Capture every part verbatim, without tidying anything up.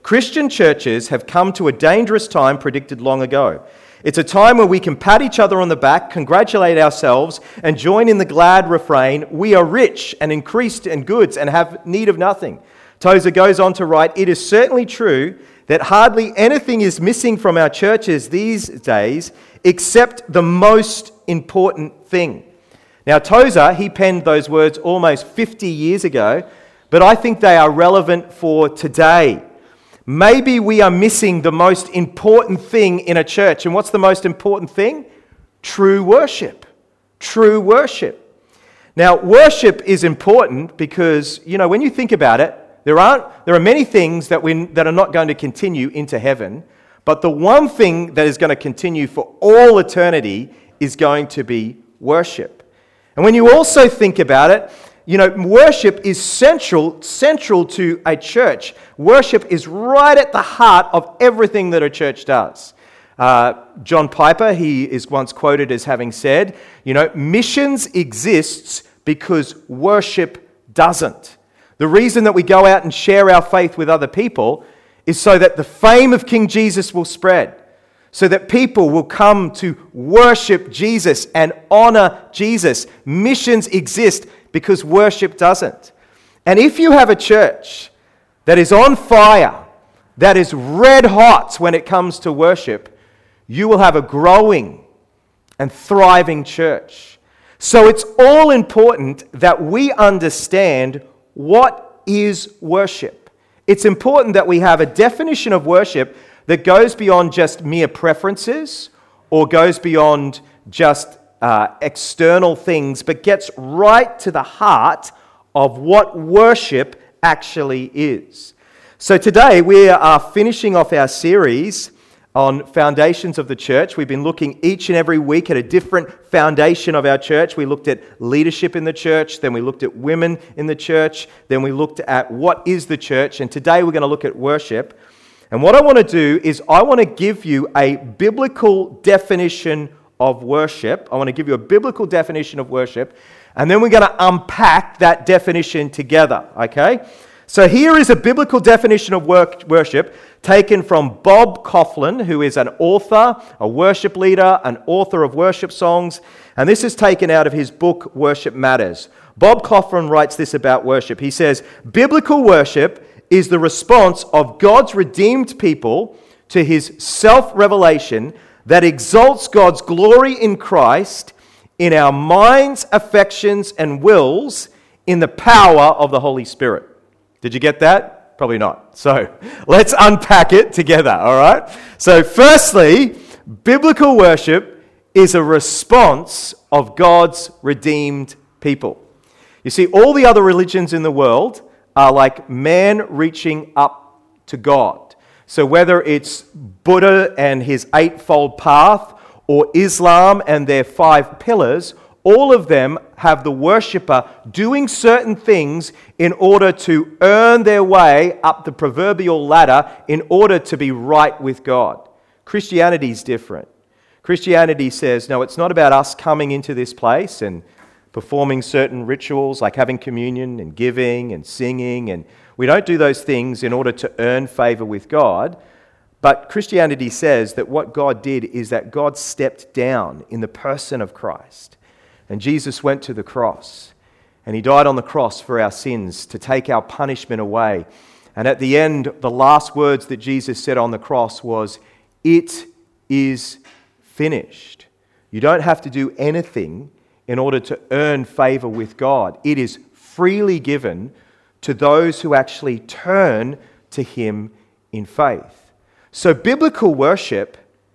Christian churches have come to a dangerous time predicted long ago. It's a time where we can pat each other on the back, congratulate ourselves, and join in the glad refrain, "We are rich and increased in goods and have need of nothing." Tozer goes on to write, "It is certainly true that hardly anything is missing from our churches these days except the most important thing." Now, Tozer, he penned those words almost fifty years ago, but I think they are relevant for today. Maybe we are missing the most important thing in a church. And what's the most important thing? True worship. True worship. Now, worship is important because, you know, when you think about it, there aren't there are many things that we that are not going to continue into heaven, but the one thing that is going to continue for all eternity is going to be worship. And when you also think about it, you know, worship is central, central to a church. Worship is right at the heart of everything that a church does. Uh, John Piper, he is once quoted as having said, you know, missions exists because worship doesn't. The reason that we go out and share our faith with other people is so that the fame of King Jesus will spread, so that people will come to worship Jesus and honor Jesus. Missions exist because worship doesn't. And if you have a church that is on fire, that is red hot when it comes to worship, you will have a growing and thriving church. So it's all important that we understand what is worship. It's important that we have a definition of worship that goes beyond just mere preferences or goes beyond just uh, external things, but gets right to the heart of what worship actually is. So today we are finishing off our series on foundations of the church. We've been looking each and every week at a different foundation of our church. We looked at leadership in the church, then we looked at women in the church, then we looked at what is the church, and today we're going to look at worship. And what I want to do is I want to give you a biblical definition of worship. I want to give you a biblical definition of worship, and then we're going to unpack that definition together, okay? So here is a biblical definition of work, worship taken from Bob Kauflin, who is an author, a worship leader, an author of worship songs, and this is taken out of his book, Worship Matters. Bob Kauflin writes this about worship. He says, "Biblical worship is the response of God's redeemed people to his self-revelation that exalts God's glory in Christ in our minds, affections, and wills in the power of the Holy Spirit." Did you get that? Probably not. So let's unpack it together, all right? So firstly, biblical worship is a response of God's redeemed people. You see, all the other religions in the world are like man reaching up to God. So whether it's Buddha and his eightfold path, or Islam and their five pillars, all of them have the worshipper doing certain things in order to earn their way up the proverbial ladder in order to be right with God. Christianity is different. Christianity says, no, it's not about us coming into this place and performing certain rituals like having communion and giving and singing, and we don't do those things in order to earn favor with God. But Christianity says that what God did is that God stepped down in the person of Christ. And Jesus went to the cross. And he died on the cross for our sins to take our punishment away. And at the end, the last words that Jesus said on the cross was, "It is finished." You don't have to do anything in order to earn favor with God. It is freely given to those who actually turn to him in faith. So biblical worship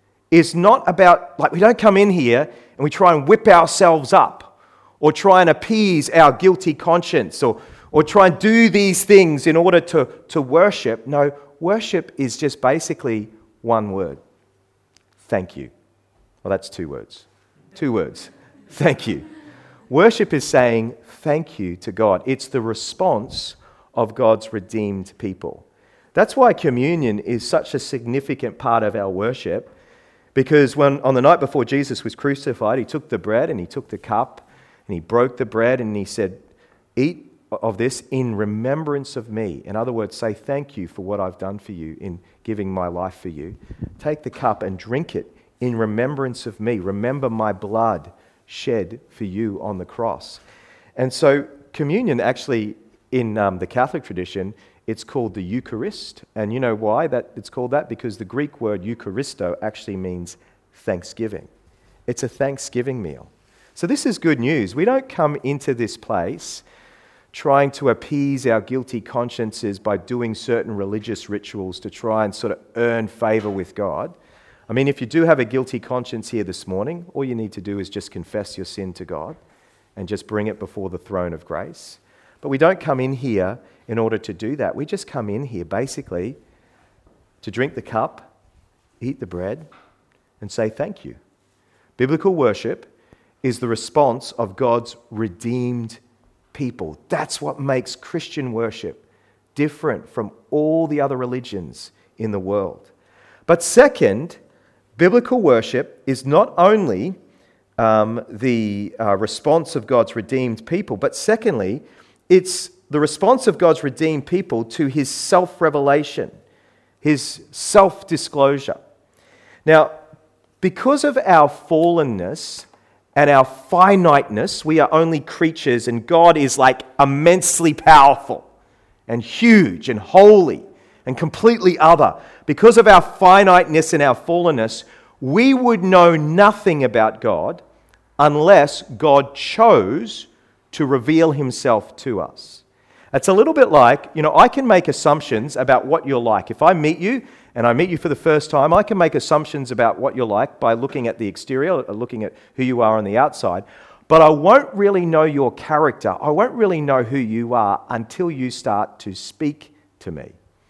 is not about, like, we don't come in here and we try and whip ourselves up or try and appease our guilty conscience or, or try and do these things in order to, to worship. No, worship is just basically one word. Thank you. Well, that's two words. Two words. Thank you. Worship is saying thank you to God. It's the response of God's redeemed people. That's why communion is such a significant part of our worship, because when on the night before Jesus was crucified, he took the bread and he took the cup and he broke the bread and he said, "Eat of this in remembrance of me. In other words, say thank you for what I've done for you in giving my life for you. Take the cup and drink it in remembrance of me. Remember my blood shed for you on the cross. And so communion actually, in um, the Catholic tradition, it's called the Eucharist. And you know why that it's called that? Because the Greek word Eucharisto actually means thanksgiving. It's a Thanksgiving meal. So this is good news. We don't come into this place trying to appease our guilty consciences by doing certain religious rituals to try and sort of earn favor with God. I mean, if you do have a guilty conscience here this morning, all you need to do is just confess your sin to God and just bring it before the throne of grace. But we don't come in here in order to do that. We just come in here basically to drink the cup, eat the bread, and say thank you. Biblical worship is the response of God's redeemed people. That's what makes Christian worship different from all the other religions in the world. But second, biblical worship is not only um, the uh, response of God's redeemed people, but secondly, it's the response of God's redeemed people to his self-revelation, his self-disclosure. Now, because of our fallenness and our finiteness, we are only creatures, and God is like immensely powerful and huge and holy and completely other. Because of our finiteness and our fallenness, we would know nothing about God unless God chose to reveal himself to us. It's a little bit like, you know, I can make assumptions about what you're like. If I meet you and I meet you for the first time, I can make assumptions about what you're like by looking at the exterior, looking at who you are on the outside. But I won't really know your character. I won't really know who you are until you start to speak to me.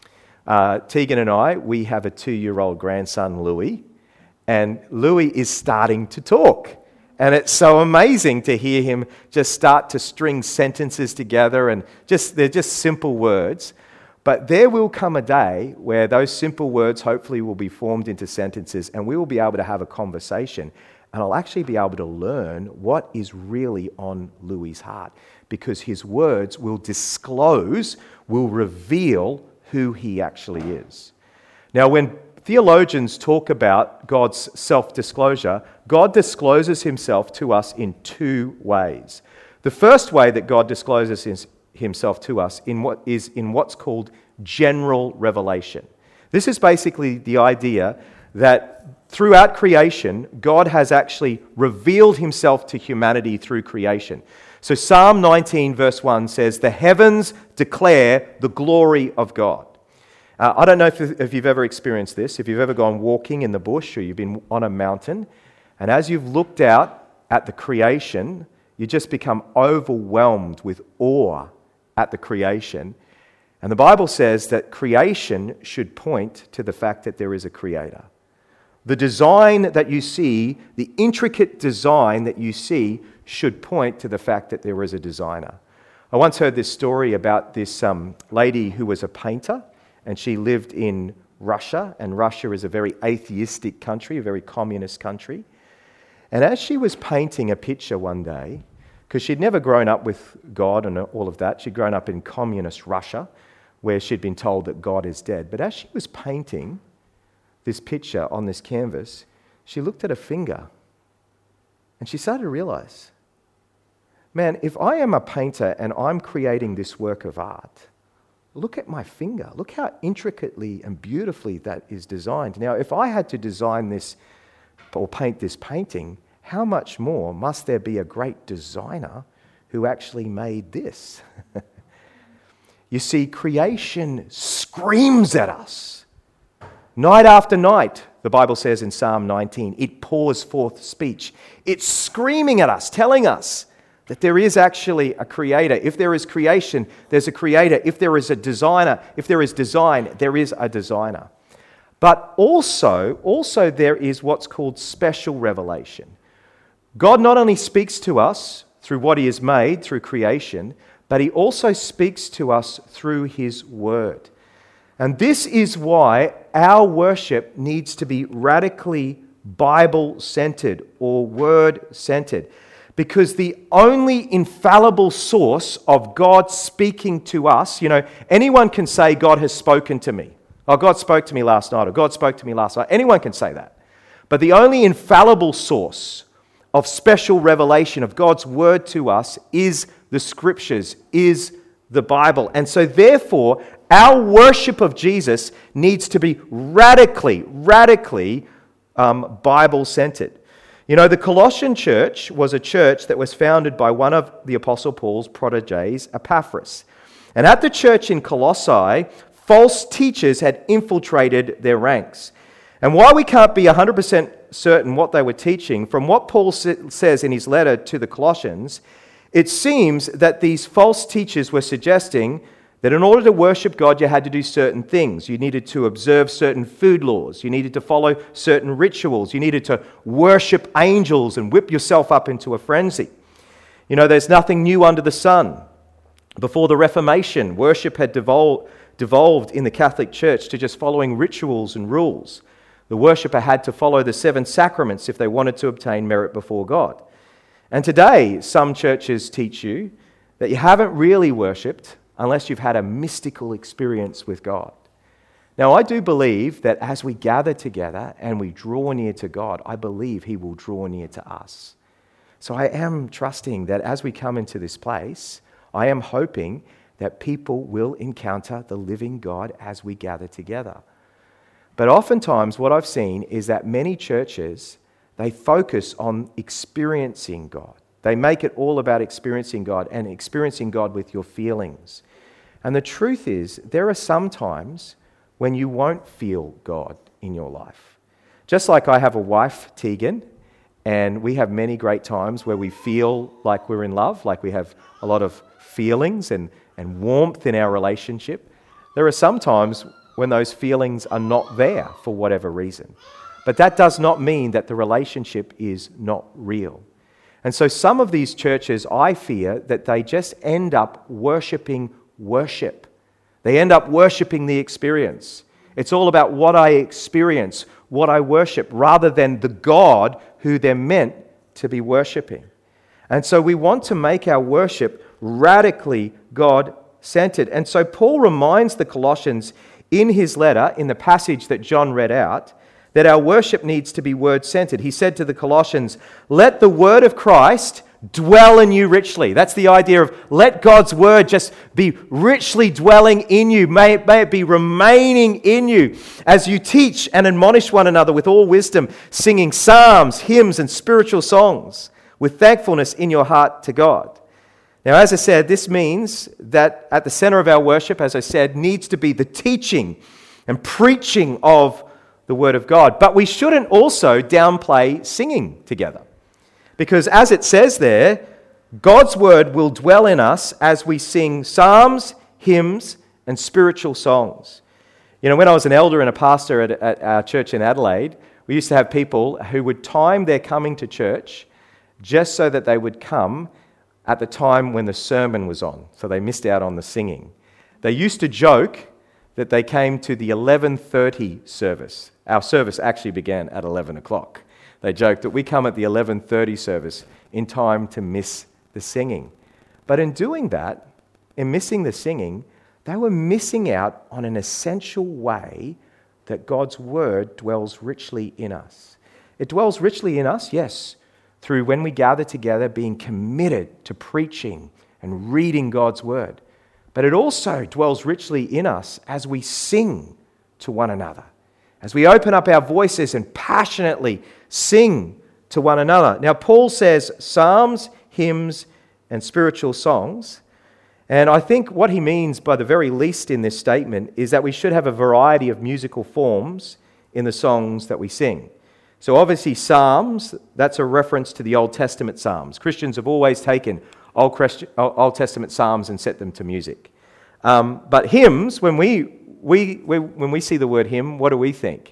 Uh, Tegan and I, we have a two-year-old grandson, Louis, and Louis is starting to talk. And it's so amazing to hear him just start to string sentences together, and just they're just simple words. But there will come a day where those simple words hopefully will be formed into sentences, and we will be able to have a conversation, and I'll actually be able to learn what is really on Louis' heart, because his words will disclose, will reveal who he actually is. Now, when theologians talk about God's self-disclosure, God discloses himself to us in two ways. The first way that God discloses his, himself to us in what is in what's called general revelation. This is basically the idea that throughout creation, God has actually revealed himself to humanity through creation. So Psalm nineteen verse one says, "The heavens declare the glory of God." Uh, I don't know if, if you've ever experienced this, if you've ever gone walking in the bush or you've been on a mountain, and as you've looked out at the creation, you just become overwhelmed with awe at the creation. And the Bible says that creation should point to the fact that there is a creator. The design that you see, the intricate design that you see, should point to the fact that there is a designer. I once heard this story about this um, lady who was a painter, and she lived in Russia, and Russia is a very atheistic country, a very communist country. And as she was painting a picture one day, because she'd never grown up with God and all of that, she'd grown up in communist Russia, where she'd been told that God is dead. But as she was painting this picture on this canvas, she looked at her finger, and she started to realize, man, if I am a painter and I'm creating this work of art, look at my finger. Look how intricately and beautifully that is designed. Now, if I had to design this or paint this painting, how much more must there be a great designer who actually made this? You see, creation screams at us. Night after night, the Bible says in Psalm nineteen, it pours forth speech. It's screaming at us, telling us that there is actually a creator. If there is creation, there's a creator. If there is a designer, if there is design, there is a designer. But also, also there is what's called special revelation. God not only speaks to us through what he has made, through creation, but he also speaks to us through his word. And this is why our worship needs to be radically Bible-centered or word-centered. Because the only infallible source of God speaking to us, you know, anyone can say God has spoken to me. Oh, God spoke to me last night, or God spoke to me last night. Anyone can say that. But the only infallible source of special revelation of God's word to us is the Scriptures, is the Bible. And so therefore, our worship of Jesus needs to be radically, radically um, Bible-centered. You know, the Colossian church was a church that was founded by one of the Apostle Paul's proteges, Epaphras. And at the church in Colossae, false teachers had infiltrated their ranks. And while we can't be one hundred percent certain what they were teaching, from what Paul says in his letter to the Colossians, it seems that these false teachers were suggesting that in order to worship God, you had to do certain things. You needed to observe certain food laws. You needed to follow certain rituals. You needed to worship angels and whip yourself up into a frenzy. You know, there's nothing new under the sun. Before the Reformation, worship had devol- devolved in the Catholic Church to just following rituals and rules. The worshipper had to follow the seven sacraments if they wanted to obtain merit before God. And today, some churches teach you that you haven't really worshipped unless you've had a mystical experience with God. Now, I do believe that as we gather together and we draw near to God, I believe He will draw near to us. So I am trusting that as we come into this place, I am hoping that people will encounter the living God as we gather together. But oftentimes what I've seen is that many churches, they focus on experiencing God. They make it all about experiencing God and experiencing God with your feelings. And the truth is, there are some times when you won't feel God in your life. Just like I have a wife, Tegan, and we have many great times where we feel like we're in love, like we have a lot of feelings and, and warmth in our relationship. There are some times when those feelings are not there for whatever reason. But that does not mean that the relationship is not real. And so some of these churches, I fear that they just end up worshipping worship. They end up worshipping the experience. It's all about what I experience, what I worship, rather than the God who they're meant to be worshipping. And so we want to make our worship radically God-centered. And so Paul reminds the Colossians in his letter, in the passage that John read out, that our worship needs to be word-centered. He said to the Colossians, let the word of Christ dwell in you richly. That's the idea of let God's word just be richly dwelling in you. May it, may it be remaining in you as you teach and admonish one another with all wisdom, singing psalms, hymns, and spiritual songs with thankfulness in your heart to God. Now, as I said, this means that at the center of our worship, as I said, needs to be the teaching and preaching of the Word of God. But we shouldn't also downplay singing together. Because as it says there, God's Word will dwell in us as we sing psalms, hymns, and spiritual songs. You know, when I was an elder and a pastor at, at our church in Adelaide, we used to have people who would time their coming to church just so that they would come at the time when the sermon was on, so they missed out on the singing. They used to joke that they came to the eleven thirty service. Our service actually began at eleven o'clock. They joked that we come at the eleven thirty service in time to miss the singing. But in doing that, in missing the singing, they were missing out on an essential way that God's word dwells richly in us. It dwells richly in us, yes, through when we gather together being committed to preaching and reading God's word. But it also dwells richly in us as we sing to one another, as we open up our voices and passionately sing to one another. Now, Paul says psalms, hymns, and spiritual songs. And I think what he means by the very least in this statement is that we should have a variety of musical forms in the songs that we sing. So obviously psalms, that's a reference to the Old Testament psalms. Christians have always taken Old, Christi- Old Testament psalms and set them to music. Um, but hymns, when we, we, we, when we see the word hymn, what do we think?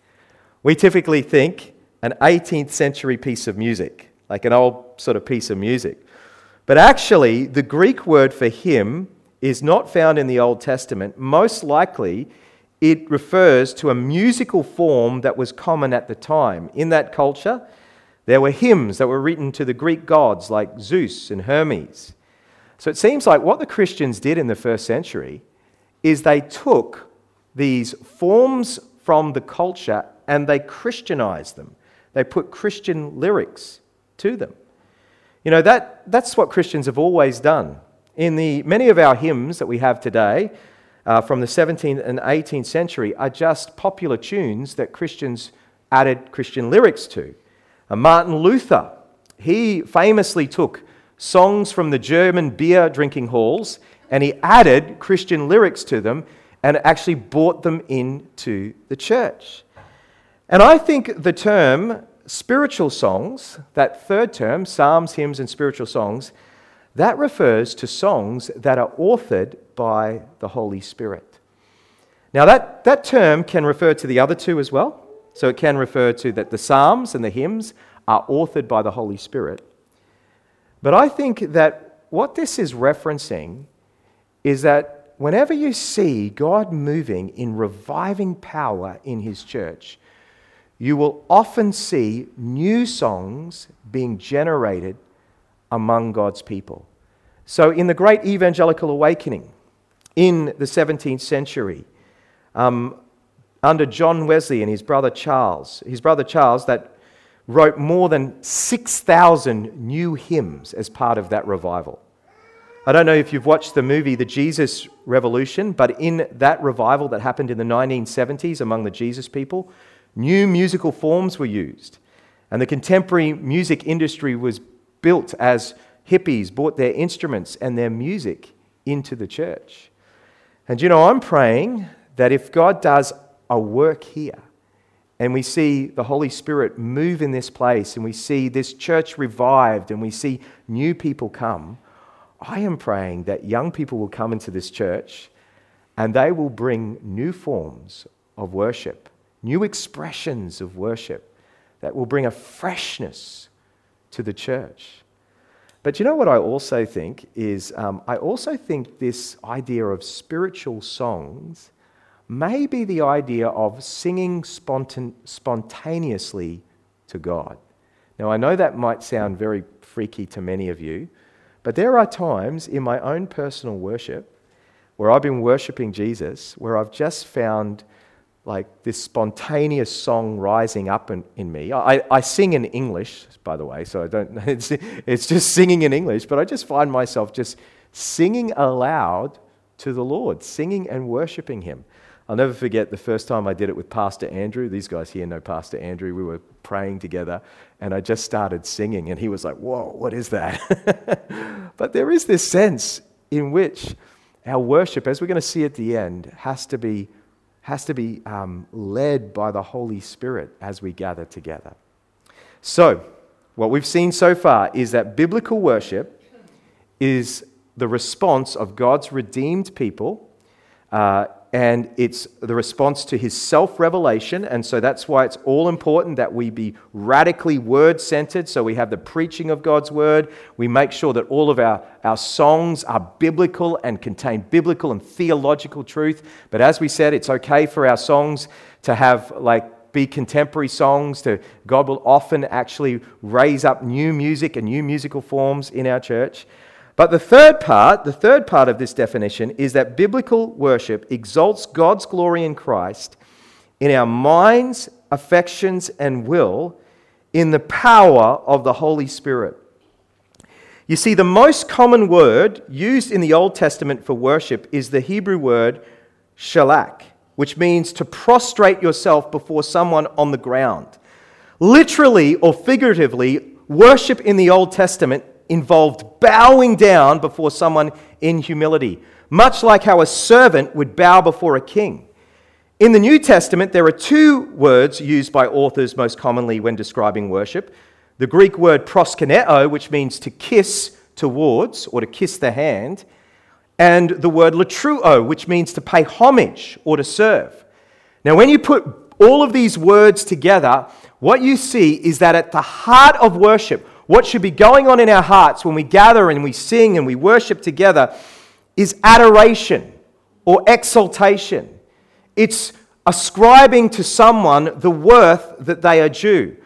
We typically think an eighteenth century piece of music, like an old sort of piece of music. But actually, the Greek word for hymn is not found in the Old Testament. Most likely, it refers to a musical form that was common at the time. In that culture, There were hymns that were written to the Greek gods like Zeus and Hermes. So it seems like what the Christians did in the first century is they took these forms from the culture and they Christianized them. They put Christian lyrics to them. You know, that, that's what Christians have always done. In the many of our hymns that we have today, uh, from the seventeenth and eighteenth century, are just popular tunes that Christians added Christian lyrics to. Uh, Martin Luther, he famously took songs from the German beer drinking halls and he added Christian lyrics to them and actually brought them into the church. And I think the term spiritual songs, that third term, psalms, hymns, and spiritual songs, that refers to songs that are authored by the Holy Spirit. Now that, that term can refer to the other two as well. So it can refer to that the psalms and the hymns are authored by the Holy Spirit. But I think that what this is referencing is that whenever you see God moving in reviving power in his church, you will often see new songs being generated among God's people. So in the Great Evangelical Awakening in the seventeenth century, um, under John Wesley and his brother Charles, his brother Charles that wrote more than six thousand new hymns as part of that revival. I don't know if you've watched the movie The Jesus Revolution, but in that revival that happened in the nineteen seventies among the Jesus people, new musical forms were used. And the contemporary music industry was built as hippies brought their instruments and their music into the church. And you know, I'm praying that if God does a work here, and we see the Holy Spirit move in this place, and we see this church revived, and we see new people come, I am praying that young people will come into this church and they will bring new forms of worship, new expressions of worship that will bring a freshness to the church. But you know what I also think is, um, I also think this idea of spiritual songs may be the idea of singing spontan- spontaneously to God. Now, I know that might sound very freaky to many of you, but there are times in my own personal worship where I've been worshiping Jesus, where I've just found like this spontaneous song rising up in, in me. I, I sing in English, by the way, so I don't. It's, it's just singing in English, but I just find myself just singing aloud to the Lord, singing and worshiping him. I'll never forget the first time I did it with Pastor Andrew. These guys here know Pastor Andrew. We were praying together, and I just started singing, and he was like, whoa, what is that? But there is this sense in which our worship, as we're going to see at the end, has to be, has to be um, led by the Holy Spirit as we gather together. So, what we've seen so far is that biblical worship is the response of God's redeemed people, uh, and it's the response to his self-revelation, and so that's why it's all important that we be radically word-centered, so we have the preaching of God's word. We make sure that all of our, our songs are biblical and contain biblical and theological truth. But as we said, it's okay for our songs to have, like, be contemporary songs. To God will often actually raise up new music and new musical forms in our church. But the third part, the third part of this definition is that biblical worship exalts God's glory in Christ in our minds, affections, and will in the power of the Holy Spirit. You see, the most common word used in the Old Testament for worship is the Hebrew word shalak, which means to prostrate yourself before someone on the ground. Literally or figuratively, worship in the Old Testament involved bowing down before someone in humility, much like how a servant would bow before a king. In the New Testament, there are two words used by authors most commonly when describing worship. The Greek word proskuneo, which means to kiss towards or to kiss the hand, and the word latruo, which means to pay homage or to serve. Now, when you put all of these words together, what you see is that at the heart of worship, what should be going on in our hearts when we gather and we sing and we worship together is adoration or exaltation. It's ascribing to someone the worth that they are due.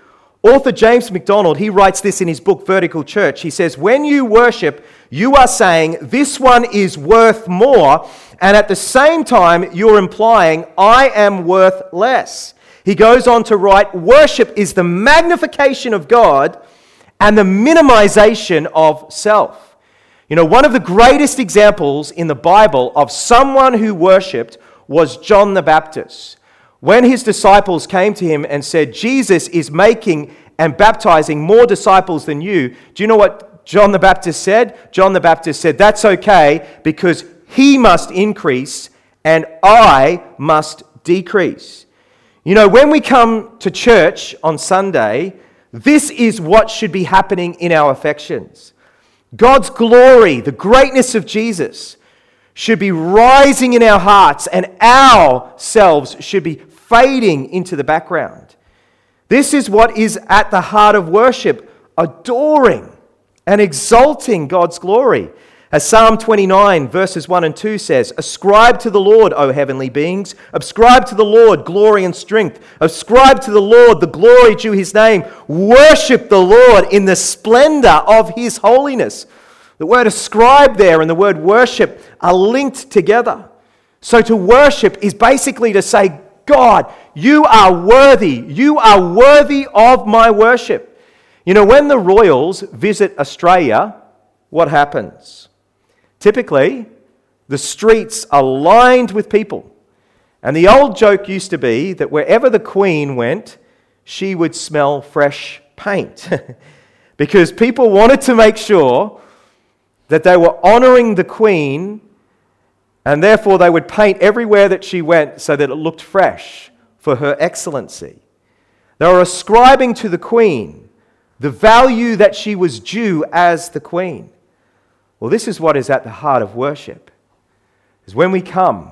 Author James MacDonald, he writes this in his book, Vertical Church. He says, when you worship, you are saying, this one is worth more, and at the same time, you're implying, I am worth less. He goes on to write, worship is the magnification of God and the minimization of self. You know, one of the greatest examples in the Bible of someone who worshipped was John the Baptist. When his disciples came to him and said, Jesus is making and baptizing more disciples than you, do you know what John the Baptist said? John the Baptist said, that's okay, because he must increase and I must decrease. You know, when we come to church on Sunday, this is what should be happening in our affections. God's glory, the greatness of Jesus, should be rising in our hearts, and ourselves should be fading into the background. This is what is at the heart of worship, adoring and exalting God's glory. As Psalm twenty-nine verses one and two says, ascribe to the Lord, O heavenly beings, ascribe to the Lord glory and strength, ascribe to the Lord the glory due his name, worship the Lord in the splendor of his holiness. The word ascribe there and the word worship are linked together. So to worship is basically to say, God, you are worthy. You are worthy of my worship. You know, when the royals visit Australia, what happens? Typically, the streets are lined with people. And the old joke used to be that wherever the Queen went, she would smell fresh paint. Because people wanted to make sure that they were honouring the Queen, and therefore they would paint everywhere that she went so that it looked fresh for her excellency. They were ascribing to the Queen the value that she was due as the Queen. Well, this is what is at the heart of worship. Is when we come,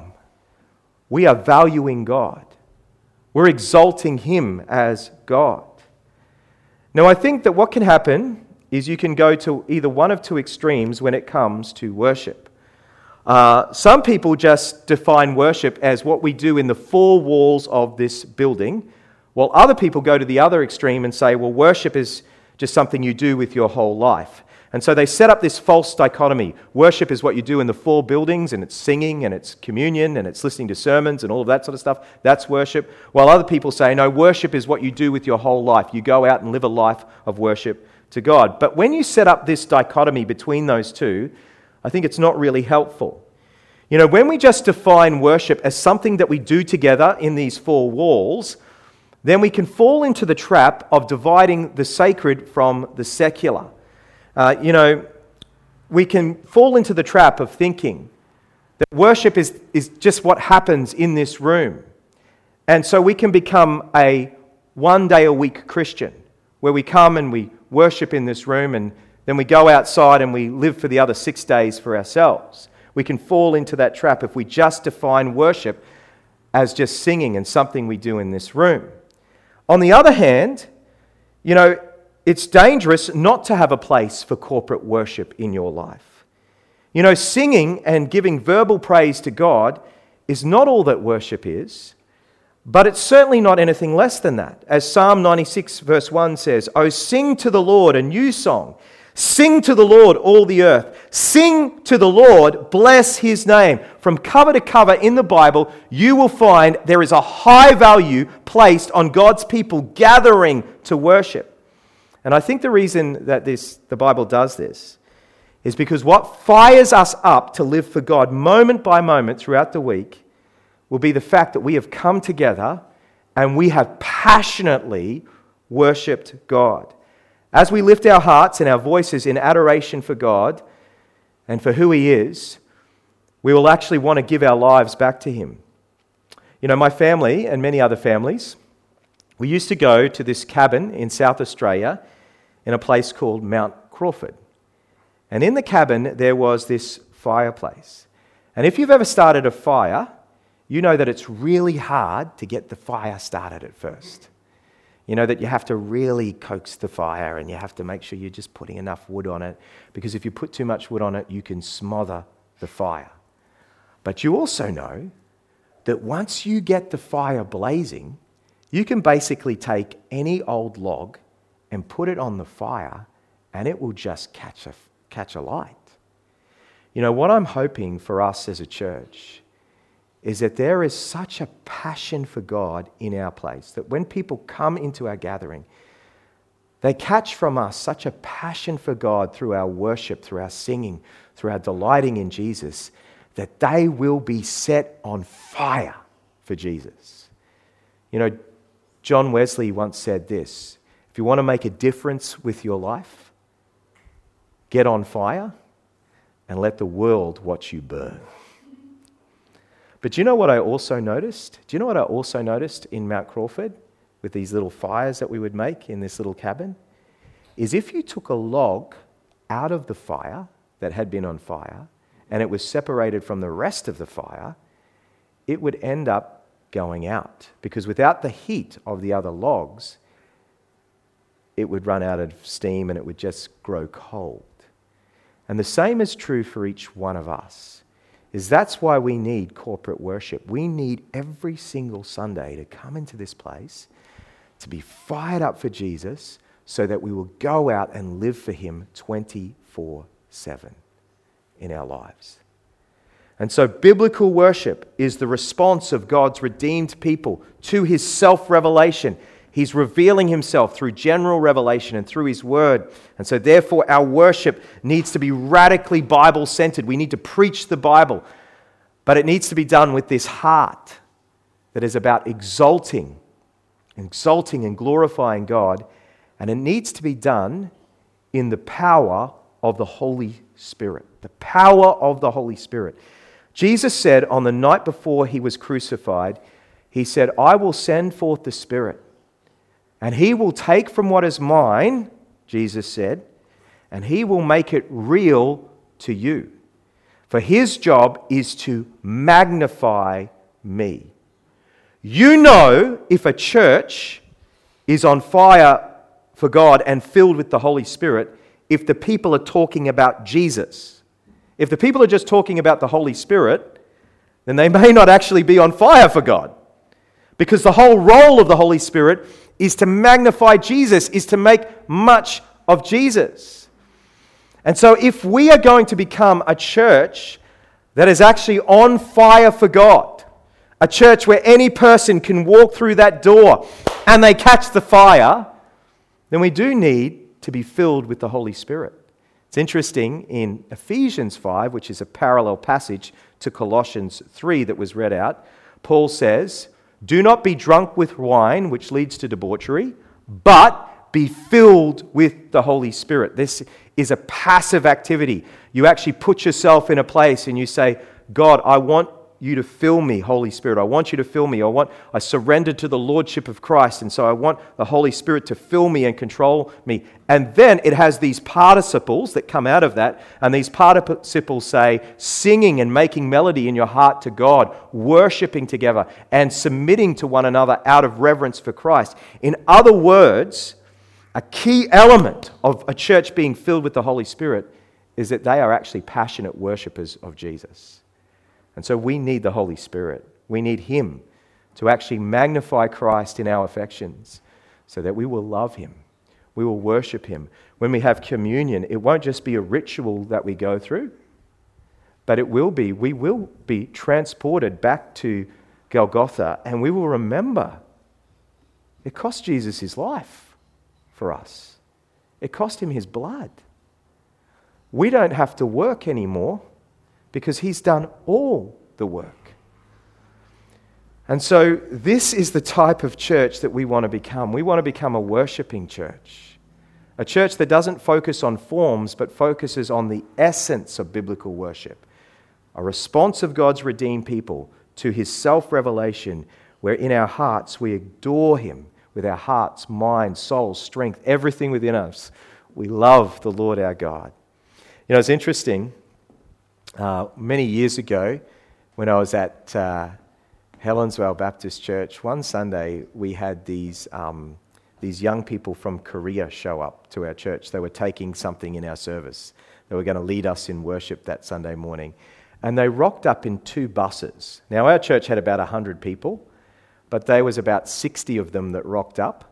we are valuing God. We're exalting him as God. Now, I think that what can happen is you can go to either one of two extremes when it comes to worship. Uh, some people just define worship as what we do in the four walls of this building, while other people go to the other extreme and say, well, worship is just something you do with your whole life. And so they set up this false dichotomy. Worship is what you do in the four buildings, and it's singing, and it's communion, and it's listening to sermons, and all of that sort of stuff. That's worship. While other people say, no, worship is what you do with your whole life. You go out and live a life of worship to God. But when you set up this dichotomy between those two, I think it's not really helpful. You know, when we just define worship as something that we do together in these four walls, then we can fall into the trap of dividing the sacred from the secular. Uh, you know, we can fall into the trap of thinking that worship is, is just what happens in this room. And so we can become a one-day-a-week Christian, where we come and we worship in this room, and then we go outside and we live for the other six days for ourselves. We can fall into that trap if we just define worship as just singing and something we do in this room. On the other hand, you know, it's dangerous not to have a place for corporate worship in your life. You know, singing and giving verbal praise to God is not all that worship is, but it's certainly not anything less than that. As Psalm ninety-six verse one says, "Oh, sing to the Lord a new song. Sing to the Lord, all the earth. Sing to the Lord, bless his name." From cover to cover in the Bible, you will find there is a high value placed on God's people gathering to worship. And I think the reason that this the Bible does this is because what fires us up to live for God moment by moment throughout the week will be the fact that we have come together and we have passionately worshipped God. As we lift our hearts and our voices in adoration for God and for who he is, we will actually want to give our lives back to him. You know, my family and many other families, we used to go to this cabin in South Australia in a place called Mount Crawford. And in the cabin, there was this fireplace. And if you've ever started a fire, you know that it's really hard to get the fire started at first. You know that you have to really coax the fire and you have to make sure you're just putting enough wood on it, because if you put too much wood on it, you can smother the fire. But you also know that once you get the fire blazing, you can basically take any old log and put it on the fire, and it will just catch a, catch a light. You know, what I'm hoping for us as a church is that there is such a passion for God in our place that when people come into our gathering, they catch from us such a passion for God through our worship, through our singing, through our delighting in Jesus, that they will be set on fire for Jesus. You know, John Wesley once said this: if you want to make a difference with your life, get on fire and let the world watch you burn. But do you know what I also noticed? Do you know what I also noticed in Mount Crawford with these little fires that we would make in this little cabin? Is if you took a log out of the fire that had been on fire and it was separated from the rest of the fire, it would end up going out. Because without the heat of the other logs, it would run out of steam and it would just grow cold. And the same is true for each one of us. Is that's why we need corporate worship. We need every single Sunday to come into this place, to be fired up for Jesus, so that we will go out and live for Him twenty-four seven in our lives. And so biblical worship is the response of God's redeemed people to His self-revelation. He's revealing Himself through general revelation and through His Word. And so therefore our worship needs to be radically Bible-centered. We need to preach the Bible. But it needs to be done with this heart that is about exalting, exalting and glorifying God. And it needs to be done in the power of the Holy Spirit. The power of the Holy Spirit. Jesus said on the night before He was crucified, He said, I will send forth the Spirit. And He will take from what is mine, Jesus said, and He will make it real to you. For His job is to magnify me. You know if a church is on fire for God and filled with the Holy Spirit if the people are talking about Jesus. If the people are just talking about the Holy Spirit, then they may not actually be on fire for God. Because the whole role of the Holy Spirit is to magnify Jesus, is to make much of Jesus. And so if we are going to become a church that is actually on fire for God, a church where any person can walk through that door and they catch the fire, then we do need to be filled with the Holy Spirit. It's interesting, in Ephesians five, which is a parallel passage to Colossians three that was read out, Paul says, do not be drunk with wine, which leads to debauchery, but be filled with the Holy Spirit. This is a passive activity. You actually put yourself in a place and you say, God, I want you to fill me, Holy Spirit. I want you to fill me. I want, I surrendered to the Lordship of Christ, and so I want the Holy Spirit to fill me and control me. And then it has these participles that come out of that, and these participles say, singing and making melody in your heart to God, worshiping together, and submitting to one another out of reverence for Christ. In other words, a key element of a church being filled with the Holy Spirit is that they are actually passionate worshippers of Jesus. And so we need the Holy Spirit. We need Him to actually magnify Christ in our affections so that we will love Him. We will worship Him. When we have communion, it won't just be a ritual that we go through, but it will be, we will be transported back to Golgotha, and we will remember it cost Jesus His life for us. It cost Him His blood. We don't have to work anymore, because He's done all the work. And so this is the type of church that we want to become. We want to become a worshiping church. A church that doesn't focus on forms, but focuses on the essence of biblical worship. A response of God's redeemed people to His self-revelation, where in our hearts we adore Him with our hearts, mind, soul, strength, everything within us. We love the Lord our God. You know, it's interesting. Uh, many years ago, when I was at uh, Helensvale Baptist Church, one Sunday we had these um, these young people from Korea show up to our church. They were taking something in our service. They were going to lead us in worship that Sunday morning. And they rocked up in two buses. Now, our church had about one hundred people, but there was about sixty of them that rocked up.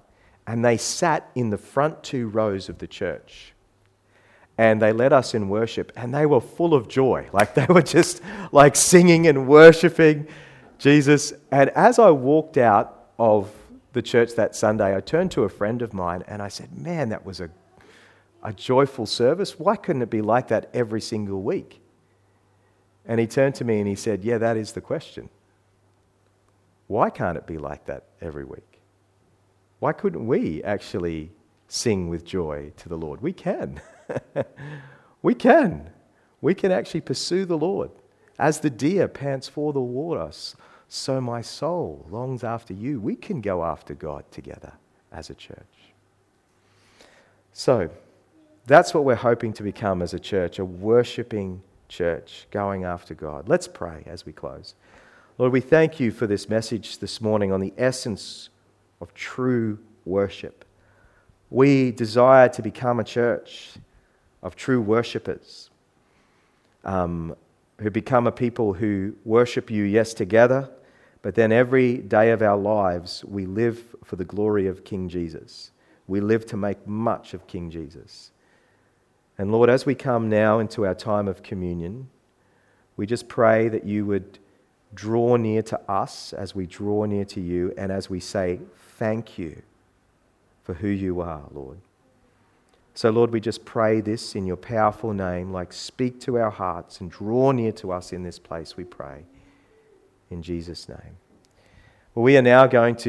and they sat in the front two rows of the church. And they led us in worship, and they were full of joy. Like they were just like singing and worshiping Jesus. And as I walked out of the church that Sunday, I turned to a friend of mine and I said, man, that was a, a joyful service. Why couldn't it be like that every single week? And he turned to me and he said, yeah, that is the question. Why can't it be like that every week? Why couldn't we actually sing with joy to the Lord? We can. we can. We can actually pursue the Lord. As the deer pants for the water, so my soul longs after you. We can go after God together as a church. So, that's what we're hoping to become as a church, a worshipping church, going after God. Let's pray as we close. Lord, we thank you for this message this morning on the essence of true worship. We desire to become a church of true worshippers, um, who become a people who worship you, yes, together, but then every day of our lives we live for the glory of King Jesus. We live to make much of King Jesus. And Lord, as we come now into our time of communion, we just pray that you would draw near to us as we draw near to you, and as we say thank you for who you are, Lord. So Lord, we just pray this in your powerful name, like speak to our hearts and draw near to us in this place, we pray. In Jesus' name. Well, we are now going to